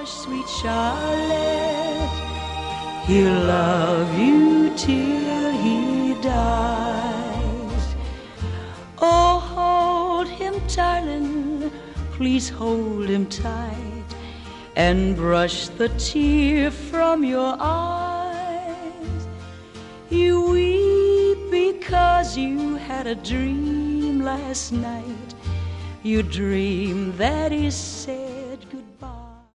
Hush, sweet Charlotte, he'll love you till he dies. Oh, hold him, darling, please hold him tight, and brush the tear from your eyes. You weep because you had a dream last night. You dreamed that he said